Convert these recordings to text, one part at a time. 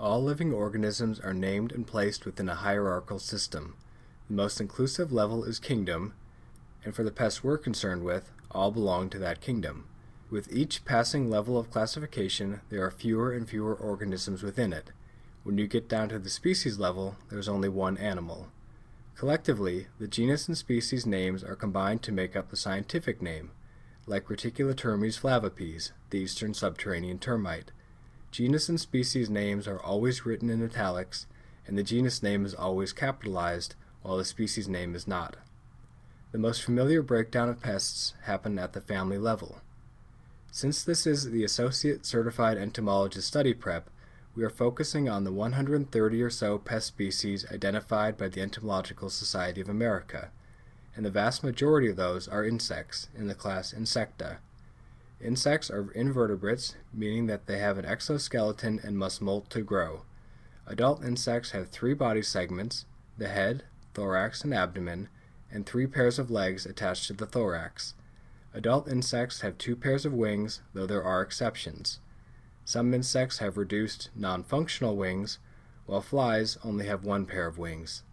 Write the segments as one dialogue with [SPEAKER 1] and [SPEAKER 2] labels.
[SPEAKER 1] All living organisms are named and placed within a hierarchical system. The most inclusive level is kingdom, and for the pests we're concerned with, all belong to that kingdom. With each passing level of classification, there are fewer and fewer organisms within it. When you get down to the species level, there's only one animal. Collectively, the genus and species names are combined to make up the scientific name, like Reticulotermes flavipes, the eastern subterranean termite. Genus and species names are always written in italics, and the genus name is always capitalized, while the species name is not. The most familiar breakdown of pests happen at the family level. Since this is the Associate Certified Entomologist Study Prep, we are focusing on the 130 or so pest species identified by the Entomological Society of America, and the vast majority of those are insects, in the class Insecta. Insects are invertebrates, meaning that they have an exoskeleton and must molt to grow. Adult insects have 3 body segments, the head, thorax, and abdomen, and 3 pairs of legs attached to the thorax. Adult insects have 2 pairs of wings, though there are exceptions. Some insects have reduced, non-functional wings, while flies only have 1 pair of wings.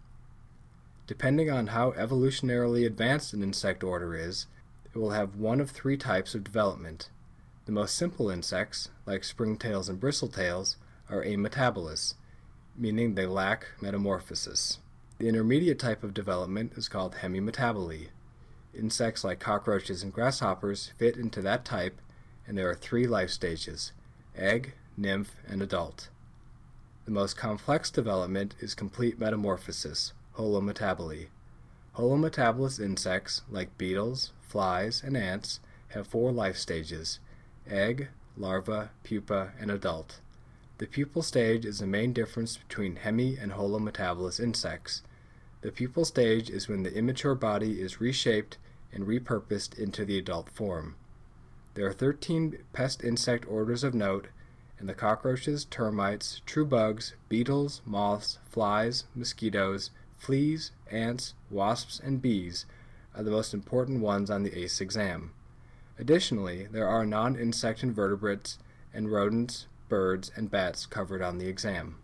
[SPEAKER 1] Depending on how evolutionarily advanced an insect order is, it will have one of 3 types of development. The most simple insects, like springtails and bristletails, are ametabolous, meaning they lack metamorphosis. The intermediate type of development is called hemimetaboly. Insects like cockroaches and grasshoppers fit into that type, and there are 3 life stages: egg, nymph, and adult. The most complex development is complete metamorphosis, holometaboly. Holometabolous insects, like beetles, flies, and ants, have 4 life stages: egg, larva, pupa, and adult. The pupal stage is the main difference between hemi and holometabolous insects. The pupal stage is when the immature body is reshaped and repurposed into the adult form. There are 13 pest insect orders of note, and the cockroaches, termites, true bugs, beetles, moths, flies, mosquitoes, fleas, ants, wasps, and bees are the most important ones on the ACE exam. Additionally, there are non-insect invertebrates and rodents, birds, and bats covered on the exam.